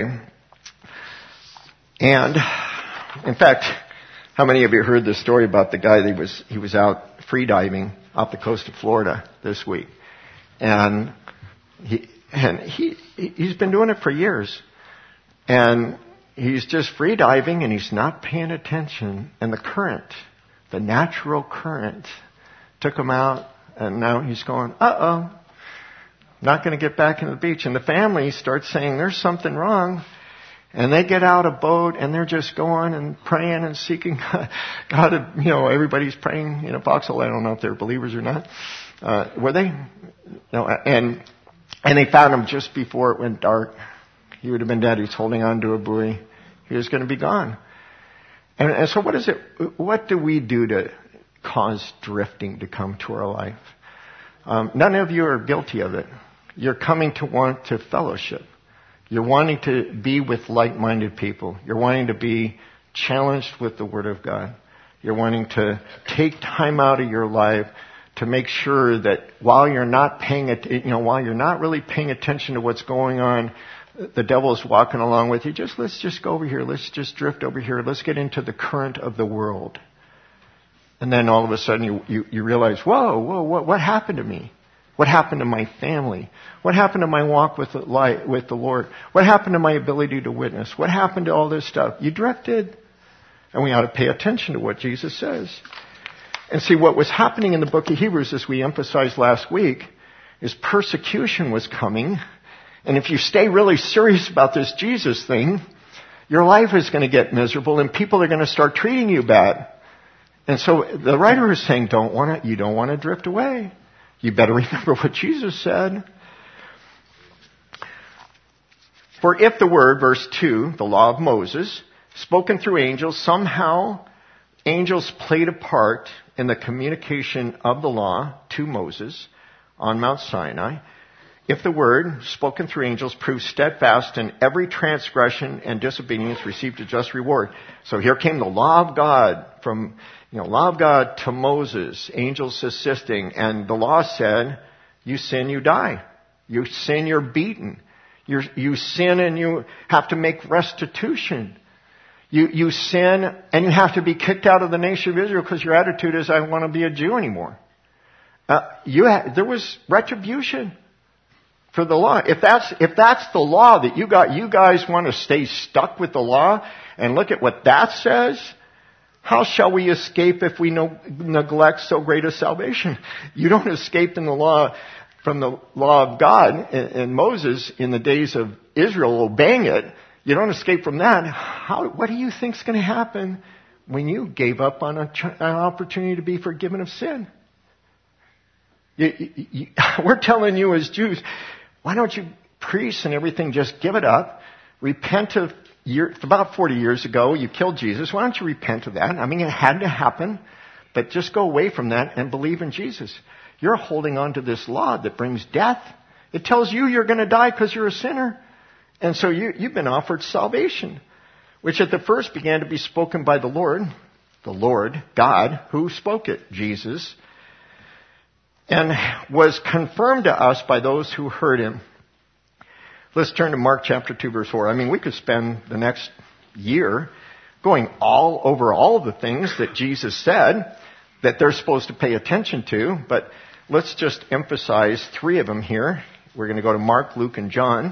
And, in fact, how many of you heard the story about the guy that was, he was out free diving off the coast of Florida this week? And he, and he, he's been doing it for years. And he's just free diving and he's not paying attention. And the current, the natural current, took him out, and now he's going, uh-oh. Not going to get back in the beach. And the family starts saying, there's something wrong. And they get out a boat and they're just going and praying and seeking God. God, you know, everybody's praying in a foxhole. I don't know if they're believers or not. Uh, were they? No. And, and they found him just before it went dark. He would have been dead. He's holding on to a buoy. He was going to be gone. And, and so what is it? What do we do to cause drifting to come to our life? Um, none of you are guilty of it. You're coming to want to fellowship. You're wanting to be with like-minded people. You're wanting to be challenged with the Word of God. You're wanting to take time out of your life to make sure that while you're not paying it, you know, while you're not really paying attention to what's going on, the devil is walking along with you. Just let's just go over here. Let's just drift over here. Let's get into the current of the world. And then all of a sudden you, you, you realize, whoa, whoa, what, what happened to me? What happened to my family? What happened to my walk with the, light, with the Lord? What happened to my ability to witness? What happened to all this stuff? You drifted. And we ought to pay attention to what Jesus says. And see, what was happening in the book of Hebrews, as we emphasized last week, is persecution was coming. And if you stay really serious about this Jesus thing, your life is going to get miserable and people are going to start treating you bad. And so the writer is saying, don't want to, you don't want to drift away. You better remember what Jesus said. For if the word, verse two, the law of Moses, spoken through angels, somehow angels played a part in the communication of the law to Moses on Mount Sinai, if the word, spoken through angels, proved steadfast and every transgression and disobedience received a just reward. So here came the law of God from, you know, law of God to Moses, angels assisting, and the law said, you sin, you die. You sin, you're beaten. You're, you sin and you have to make restitution. You, you sin and you have to be kicked out of the nation of Israel because your attitude is, I don't want to be a Jew anymore. Uh, you ha- there was retribution. for the law. If that's, if that's the law that you got, you guys want to stay stuck with the law and look at what that says, how shall we escape if we no, neglect so great a salvation? You don't escape in the law, from the law of God and, and Moses in the days of Israel obeying it. You don't escape from that. How, what do you think's going to happen when you gave up on a, an opportunity to be forgiven of sin? You, you, you, we're telling you as Jews, why don't you priests and everything just give it up, repent of year, about forty years ago you killed Jesus. Why don't you repent of that? I mean, it had to happen, but just go away from that and believe in Jesus. You're holding on to this law that brings death. It tells you you're going to die because you're a sinner. And so you, you've been offered salvation, which at the first began to be spoken by the Lord, the Lord, God, who spoke it, Jesus, and was confirmed to us by those who heard him. Let's turn to Mark chapter two, verse four. I mean, we could spend the next year going all over all of the things that Jesus said that they're supposed to pay attention to, but let's just emphasize three of them here. We're going to go to Mark, Luke, and John.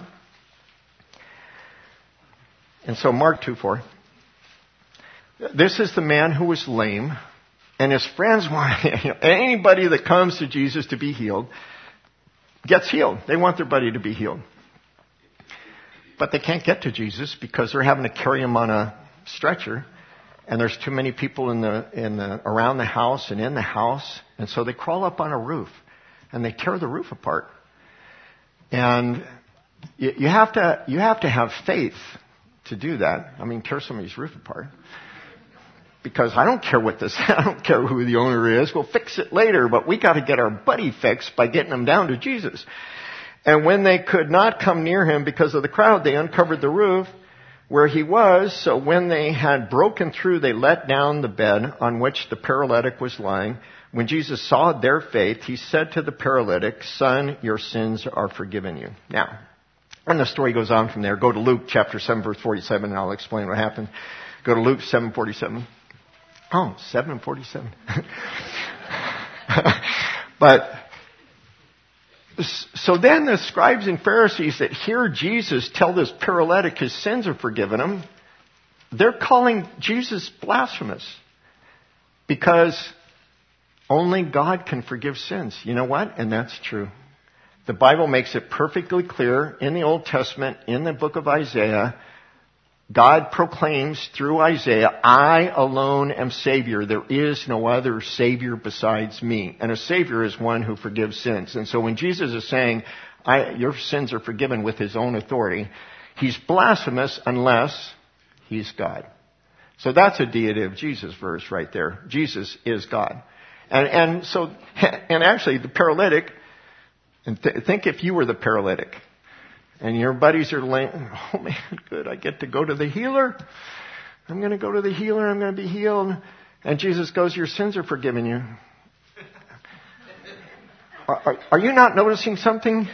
And so Mark two four. This is the man who was lame, and his friends want, you know, anybody that comes to Jesus to be healed gets healed. They want their buddy to be healed. But they can't get to Jesus because they're having to carry him on a stretcher, and there's too many people in the in the around the house and in the house, and so they crawl up on a roof and they tear the roof apart. And you, you have to you have to have faith to do that. I mean, tear somebody's roof apart. Because I don't care what this, I don't care who the owner is. We'll fix it later, but we got to get our buddy fixed by getting him down to Jesus. And when they could not come near him because of the crowd, they uncovered the roof where he was. So when they had broken through, they let down the bed on which the paralytic was lying. When Jesus saw their faith, he said to the paralytic, "Son, your sins are forgiven you." Now, and the story goes on from there. Go to Luke chapter seven, verse forty-seven, and I'll explain what happened. Go to Luke seven forty-seven. Oh, seven forty-seven. But, so then the scribes and Pharisees that hear Jesus tell this paralytic his sins are forgiven him, they're calling Jesus blasphemous. Because only God can forgive sins. You know what? And that's true. The Bible makes it perfectly clear in the Old Testament, in the book of Isaiah, God proclaims through Isaiah, "I alone am Savior. There is no other Savior besides me." And a Savior is one who forgives sins. And so when Jesus is saying, I, your sins are forgiven with his own authority, he's blasphemous unless he's God. So that's a deity of Jesus verse right there. Jesus is God. And, and so, and actually the paralytic, and th- think if you were the paralytic, and your buddies are laying, "Oh man, good, I get to go to the healer. I'm going to go to the healer, I'm going to be healed." And Jesus goes, "Your sins are forgiven you." Are, are, are you not noticing something?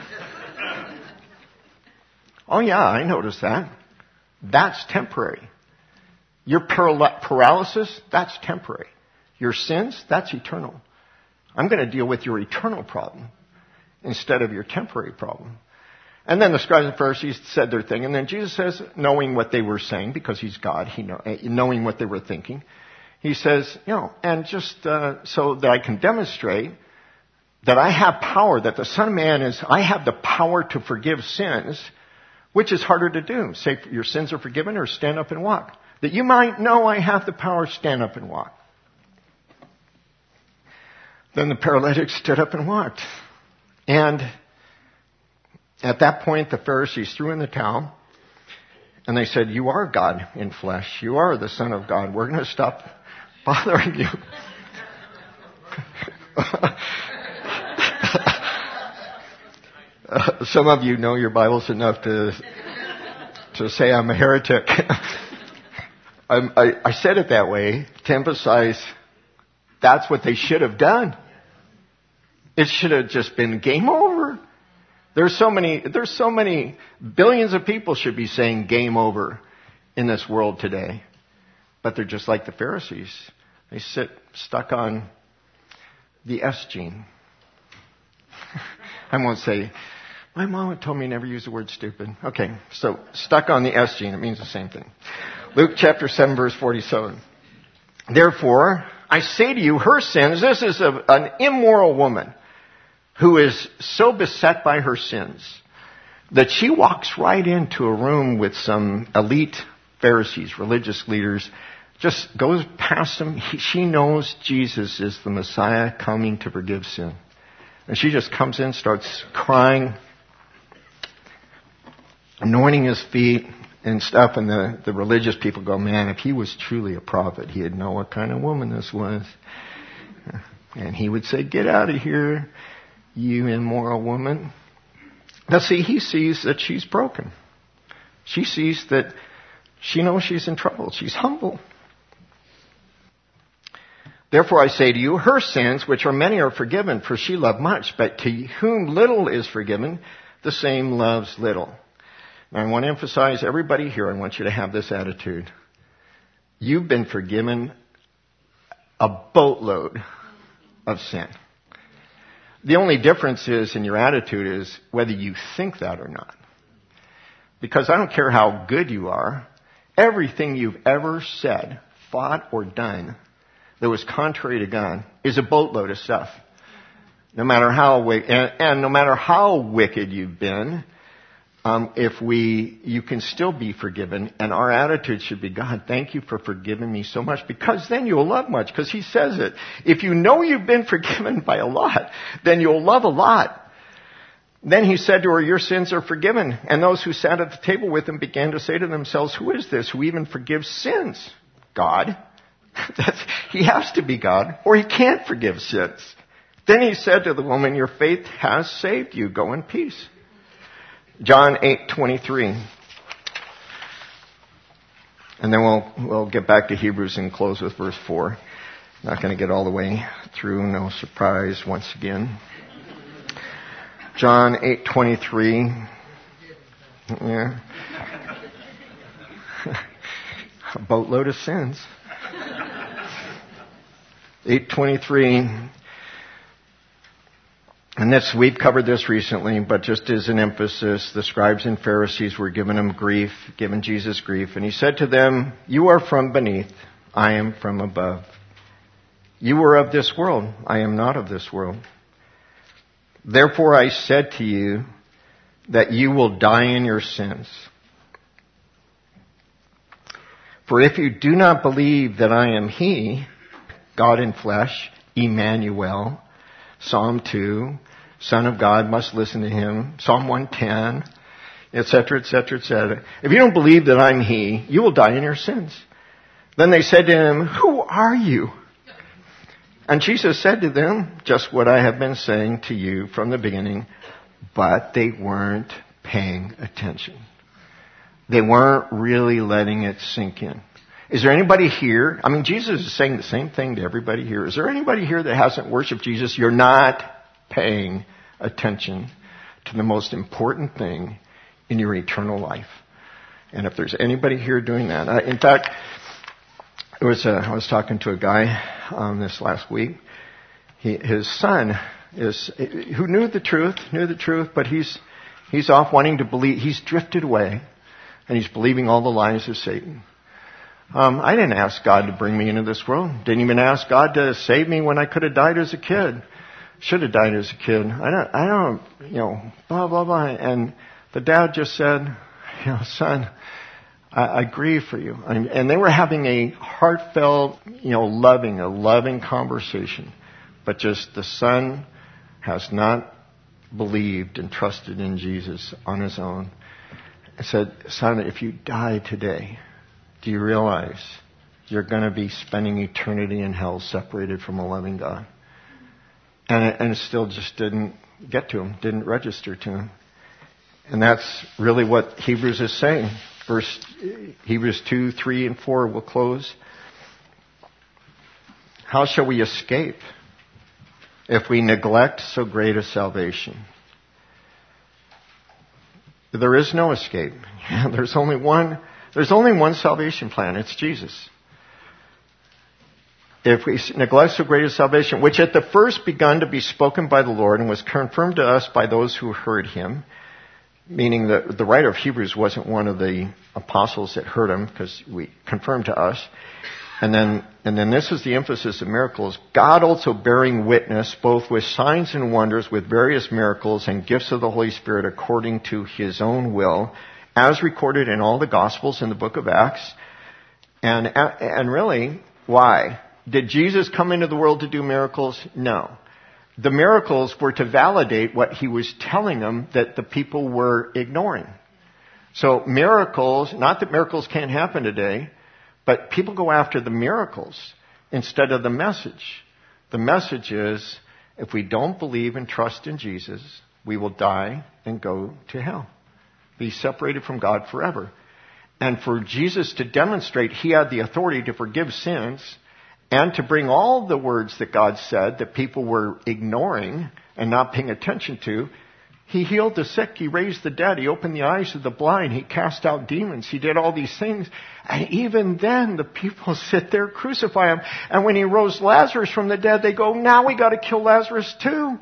Oh yeah, I noticed that. That's temporary. Your paral- paralysis, that's temporary. Your sins, that's eternal. I'm going to deal with your eternal problem instead of your temporary problem. And then the scribes and Pharisees said their thing. And then Jesus says, knowing what they were saying, because he's God, he know, knowing what they were thinking, he says, you know, and just uh, so that I can demonstrate that I have power, that the Son of Man is, I have the power to forgive sins, which is harder to do. Say your sins are forgiven or stand up and walk. That you might know I have the power to stand up and walk. Then the paralytic stood up and walked. And at that point, the Pharisees threw in the towel, and they said, "You are God in flesh. You are the Son of God. We're going to stop bothering you." uh, some of you know your Bibles enough to to say I'm a heretic. I'm, I, I said it that way to emphasize that's what they should have done. It should have just been game over. There's so many, there's so many, billions of people should be saying game over in this world today. But they're just like the Pharisees. They sit stuck on the S gene. I won't say My mom told me never use the word stupid. Okay, so stuck on the S gene, it means the same thing. Luke chapter seven, verse forty-seven. Therefore, I say to you, her sins, this is a, an immoral woman who is so beset by her sins that she walks right into a room with some elite Pharisees, religious leaders, just goes past them. He, she knows Jesus is the Messiah coming to forgive sin. And she just comes in, starts crying, anointing his feet and stuff. And the, the religious people go, man, if he was truly a prophet, he'd know what kind of woman this was. And he would say, get out of here, you immoral woman. Now see, he sees that she's broken. She sees that she knows she's in trouble. She's humble. Therefore I say to you, her sins, which are many, are forgiven, for she loved much. But to whom little is forgiven, the same loves little. Now I want to emphasize, everybody here, I want you to have this attitude. You've been forgiven a boatload of sin. The only difference is in your attitude is whether you think that or not. Because I don't care how good you are, everything you've ever said, thought, or done that was contrary to God is a boatload of stuff. No matter how wicked, and, and no matter how wicked you've been, um, if we, you can still be forgiven. And our attitude should be, God, thank you for forgiving me so much, because then you'll love much. Because he says it. If you know you've been forgiven by a lot, then you'll love a lot. Then he said to her, your sins are forgiven. And those who sat at the table with him began to say to themselves, who is this who even forgives sins? God. That's, he has to be God, or he can't forgive sins. Then he said to the woman, your faith has saved you. Go in peace. John eight twenty-three. And then we'll, we'll get back to Hebrews and close with verse four. Not going to get all the way through. No surprise once again. John eight twenty-three. Yeah. A boatload of sins. eight twenty-three. And this, we've covered this recently, but just as an emphasis, the scribes and Pharisees were giving him grief, giving Jesus grief. And he said to them, you are from beneath, I am from above. You are of this world, I am not of this world. Therefore I said to you that you will die in your sins. For if you do not believe that I am he, God in flesh, Emmanuel, Psalm two, Son of God, must listen to him, Psalm one ten, et cetera, et cetera, et cetera. If you don't believe that I'm he, you will die in your sins. Then they said to him, who are you? And Jesus said to them, just what I have been saying to you from the beginning, but they weren't paying attention. They weren't really letting it sink in. Is there anybody here? I mean, Jesus is saying the same thing to everybody here. Is there anybody here that hasn't worshiped Jesus? You're not paying attention to the most important thing in your eternal life. And if there's anybody here doing that, I, in fact, it was a, I was talking to a guy um, this last week. He, his son is who knew the truth, knew the truth, but he's he's off wanting to believe. He's drifted away, and he's believing all the lies of Satan. Um, I didn't ask God to bring me into this world. Didn't even ask God to save me when I could have died as a kid. Should have died as a kid. I don't, I don't, you know, blah, blah, blah. And the dad just said, you know, son, I, I grieve for you. And, and they were having a heartfelt, you know, loving, a loving conversation. But just the son has not believed and trusted in Jesus on his own. I said, son, if you die today, do you realize you're going to be spending eternity in hell separated from a loving God? And it, and it still just didn't get to him, didn't register to him. And that's really what Hebrews is saying. Verse Hebrews two, three, and four will close. How shall we escape if we neglect so great a salvation? There is no escape. There's only one There's only one salvation plan. It's Jesus. if we neglect so great a salvation, which at the first begun to be spoken by the Lord and was confirmed to us by those who heard him, meaning that the writer of Hebrews wasn't one of the apostles that heard him, because we confirmed to us. And then, and then this is the emphasis of miracles. God also bearing witness, both with signs and wonders, with various miracles and gifts of the Holy Spirit according to his own will, as recorded in all the Gospels in the book of Acts. And, and really, why? Did Jesus come into the world to do miracles? No. The miracles were to validate what he was telling them that the people were ignoring. So miracles, not that miracles can't happen today, but people go after the miracles instead of the message. The message is, if we don't believe and trust in Jesus, we will die and go to hell. Be separated from God forever. And for Jesus to demonstrate he had the authority to forgive sins and to bring all the words that God said that people were ignoring and not paying attention to, he healed the sick, he raised the dead, he opened the eyes of the blind, he cast out demons, he did all these things. And even then, the people sit there, crucify him. And when he rose Lazarus from the dead, they go, now we got to kill Lazarus too.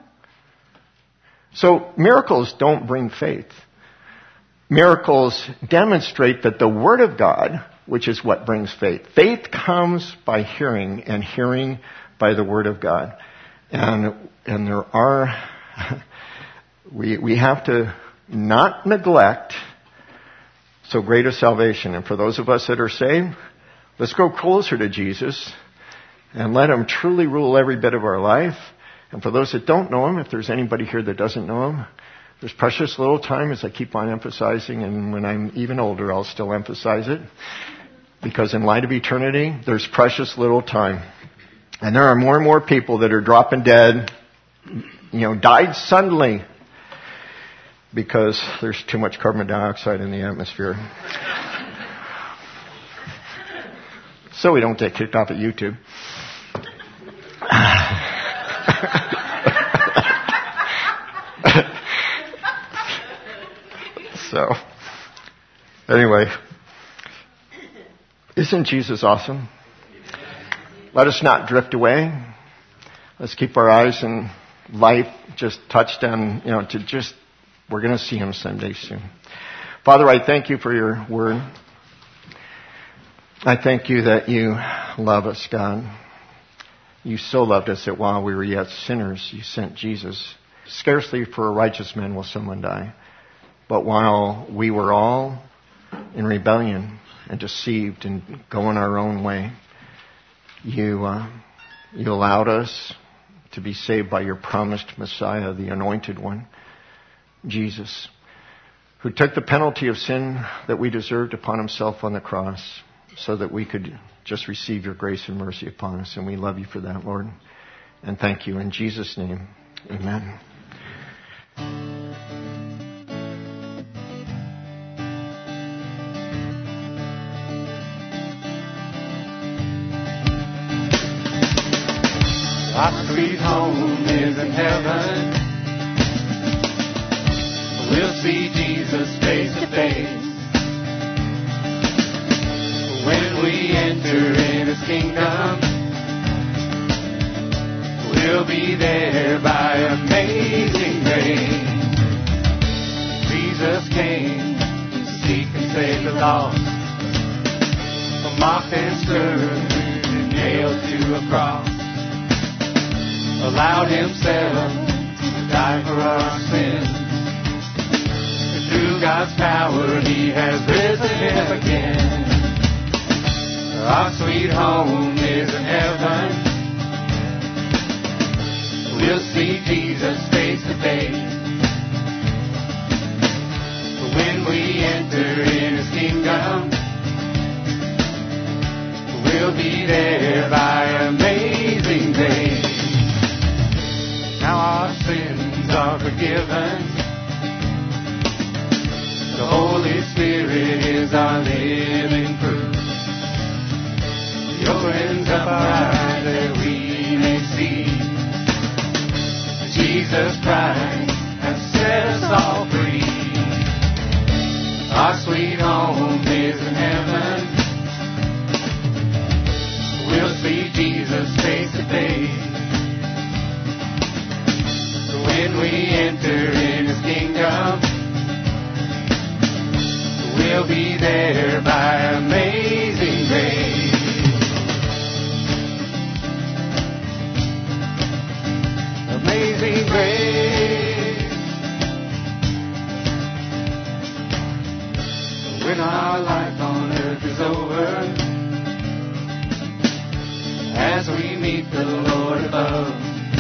So miracles don't bring faith. Miracles demonstrate that the Word of God, which is what brings faith. Faith comes by hearing, and hearing by the Word of God. And, and there are... We we have to not neglect so great a salvation. And for those of us that are saved, let's go closer to Jesus and let him truly rule every bit of our life. And for those that don't know him, if there's anybody here that doesn't know him, there's precious little time, as I keep on emphasizing, and when I'm even older, I'll still emphasize it. Because in light of eternity, there's precious little time. And there are more and more people that are dropping dead, you know, died suddenly, because there's too much carbon dioxide in the atmosphere. So we don't get kicked off at YouTube. So, anyway, isn't Jesus awesome? Let us not drift away. Let's keep our eyes and life just touched on, you know, to just we're going to see him someday soon. Father, I thank you for your word. I thank you that you love us, God. You so loved us that while we were yet sinners, you sent Jesus. Scarcely for a righteous man will someone die. But while we were all in rebellion and deceived and going our own way, you, uh, you allowed us to be saved by your promised Messiah, the Anointed One, Jesus, who took the penalty of sin that we deserved upon himself on the cross so that we could just receive your grace and mercy upon us. And we love you for that, Lord. And thank you. In Jesus' name, amen. Our sweet home is in heaven. We'll see Jesus face to face. When we enter in his kingdom, we'll be there by amazing grace. Jesus came to seek and save the lost, mocked and scourged and nailed to a cross, allowed himself to die for our sins. Through God's power, he has risen again. Our sweet home is in heaven. We'll see Jesus face to face. When we enter in his kingdom, we'll be there by amazing grace. Now our sins are forgiven. The Holy Spirit is our living proof. He opens up our eyes that we may see. Jesus Christ has set us all free. Our sweet home is in heaven. We'll see Jesus heaven as we meet the Lord above.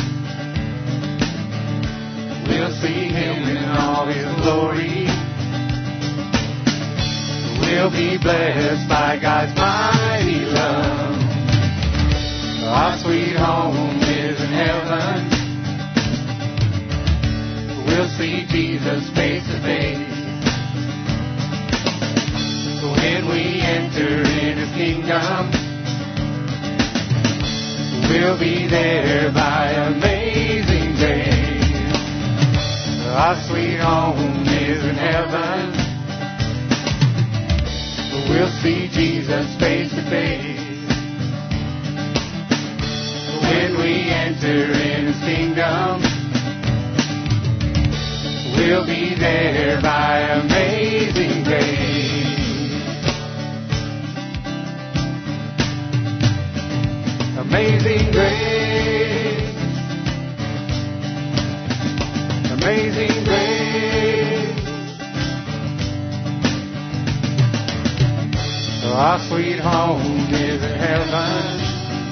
We'll see Him in all His glory. We'll be blessed by God's mighty love. Our sweet home is in heaven. We'll see Jesus face to face. When we enter in His kingdom, we'll be there by amazing grace. Our sweet home is in heaven. We'll see Jesus face to face. When we enter in His kingdom, we'll be there by amazing grace. Amazing grace. Amazing grace. Our sweet home is in heaven.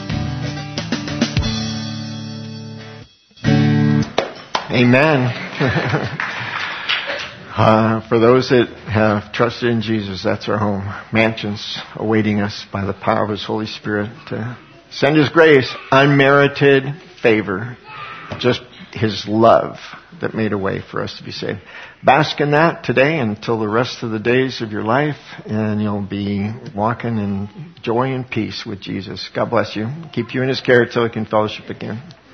Amen. uh, for those that have trusted in Jesus, that's our home. Mansions awaiting us by the power of His Holy Spirit to send His grace, unmerited favor, just His love that made a way for us to be saved. Bask in that today until the rest of the days of your life, and you'll be walking in joy and peace with Jesus. God bless you. Keep you in His care till He can fellowship again.